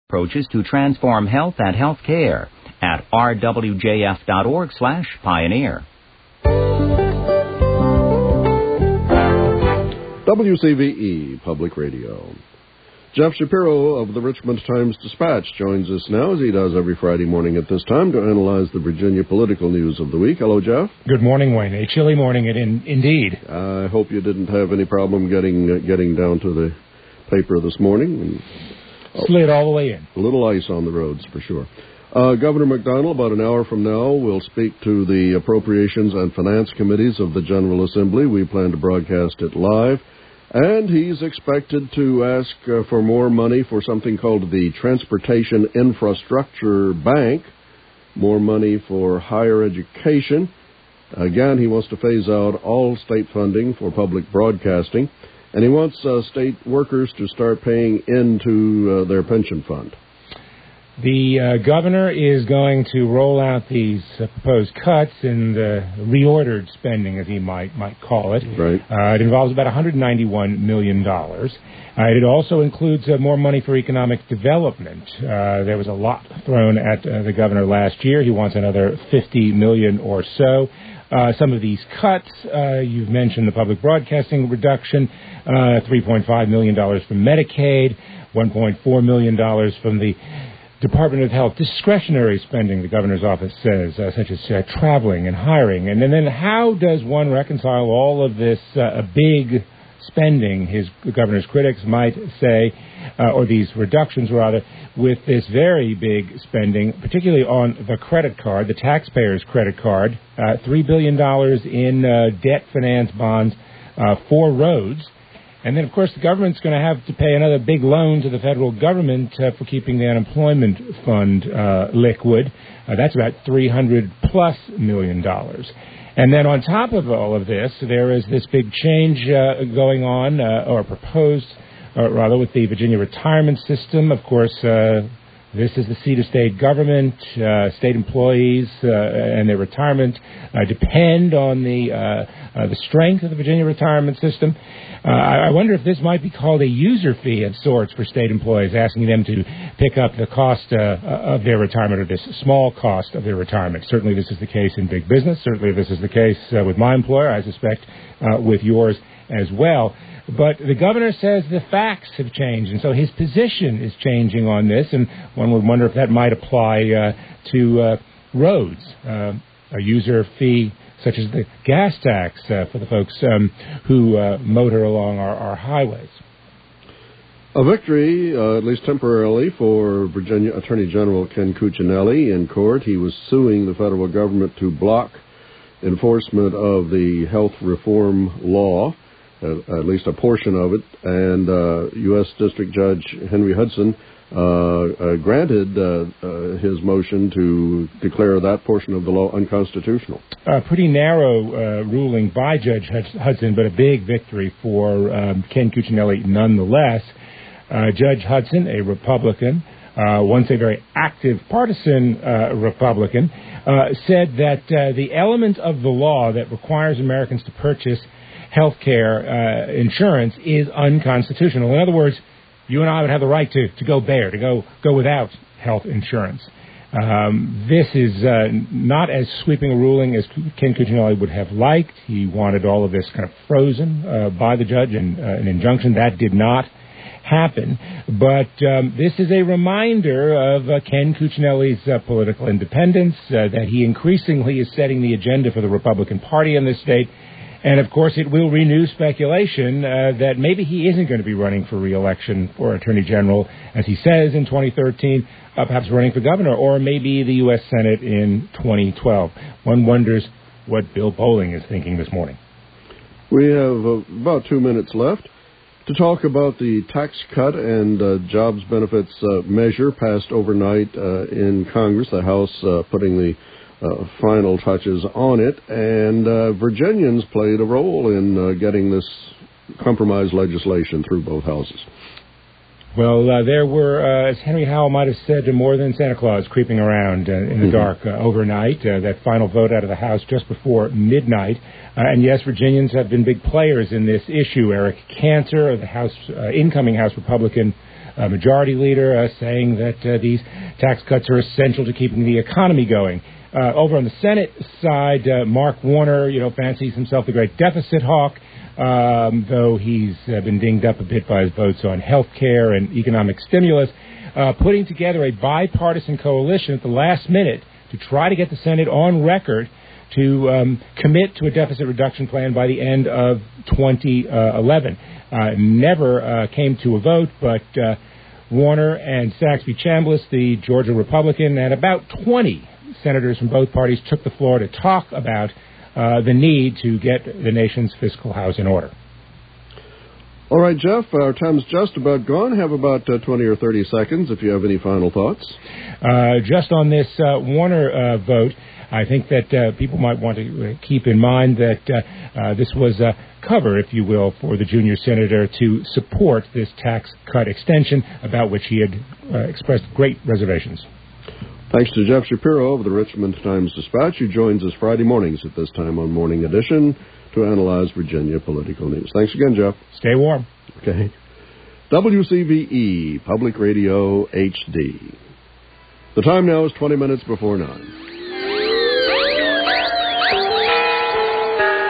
approaches to transform health and healthcare at rwjf.org/pioneer. WCVE Public Radio. Jeff Shapiro of the Richmond Times-Dispatch joins us now, as he does every Friday morning at this time, to analyze the Virginia political news of the week. Hello, Jeff. Good morning, Wayne. A chilly morning, indeed. I hope you didn't have any problem getting down to the paper this morning. Slid all the way in. A little ice on the roads, for sure. Governor McDonnell, about an hour from now, will speak to the Appropriations and Finance Committees of the General Assembly. We plan to broadcast it live. And he's expected to ask for more money for something called the Transportation Infrastructure Bank, more money for higher education. Again, he wants to phase out all state funding for public broadcasting, and he wants state workers to start paying into their pension fund. The governor is going to roll out these proposed cuts in the reordered spending, as he might call it. Right. It involves about $191 million. It also includes more money for economic development. There was a lot thrown at the governor last year. He wants another $50 million or so. Some of these cuts, you've mentioned the public broadcasting reduction, $3.5 million from Medicaid, $1.4 million from the Department of Health discretionary spending, the governor's office says, such as traveling and hiring. And then how does one reconcile all of this big spending, the governor's critics might say, or these reductions rather, with this very big spending, particularly on the credit card, the taxpayer's credit card, $3 billion in debt finance bonds for roads. And then, of course, the government's going to have to pay another big loan to the federal government for keeping the unemployment fund liquid. That's about $300+ million. And then on top of all of this, there is this big change going on, or proposed, rather, with the Virginia retirement system. Of course, this is the seat of state government. State employees and their retirement depend on the strength of the Virginia retirement system. I wonder if this might be called a user fee of sorts for state employees, asking them to pick up the cost of their retirement, or this small cost of their retirement. Certainly this is the case in big business. Certainly this is the case with my employer. I suspect with yours as well. But the governor says the facts have changed, and so his position is changing on this, and one would wonder if that might apply to roads, a user fee such as the gas tax for the folks who motor along our highways. A victory, at least temporarily, for Virginia Attorney General Ken Cuccinelli in court. He was suing the federal government to block enforcement of the health reform law, at least a portion of it, and U.S. District Judge Henry Hudson granted his motion to declare that portion of the law unconstitutional. A pretty narrow ruling by Judge Hudson, but a big victory for Ken Cuccinelli nonetheless. Judge Hudson, a Republican, once a very active partisan Republican, said that the element of the law that requires Americans to purchase health care insurance is unconstitutional. In other words, you and I would have the right to go bare, to go without health insurance. This is not as sweeping a ruling as Ken Cuccinelli would have liked. He wanted all of this kind of frozen by the judge in an injunction. That did not happen. But this is a reminder of Ken Cuccinelli's political independence, that he increasingly is setting the agenda for the Republican Party in this state. And, of course, it will renew speculation that maybe he isn't going to be running for re-election for Attorney General, as he says, in 2013, perhaps running for governor, or maybe the U.S. Senate in 2012. One wonders what Bill Bolling is thinking this morning. We have about 2 minutes left to talk about the tax cut and jobs benefits measure passed overnight in Congress, the House putting the final touches on it, and Virginians played a role in getting this compromise legislation through both houses. Well, there were, as Henry Howell might have said, more than Santa Claus creeping around in the dark overnight. That final vote out of the House just before midnight. And yes, Virginians have been big players in this issue. Eric Cantor, the incoming House Republican, majority leader saying that these tax cuts are essential to keeping the economy going. Over on the Senate side, Mark Warner, fancies himself the great deficit hawk, though he's been dinged up a bit by his votes on health care and economic stimulus, putting together a bipartisan coalition at the last minute to try to get the Senate on record to commit to a deficit reduction plan by the end of 2011. Never came to a vote, but Warner and Saxby Chambliss, the Georgia Republican, and about 20 senators from both parties took the floor to talk about the need to get the nation's fiscal house in order. All right, Jeff, our time's just about gone. Have about 20 or 30 seconds if you have any final thoughts. Just on this Warner vote, I think that people might want to keep in mind that this was a cover, if you will, for the junior senator to support this tax cut extension, about which he had expressed great reservations. Thanks to Jeff Shapiro of the Richmond Times-Dispatch, who joins us Friday mornings at this time on Morning Edition to analyze Virginia political news. Thanks again, Jeff. Stay warm. Okay. WCVE, Public Radio HD. The time now is 20 minutes before 9.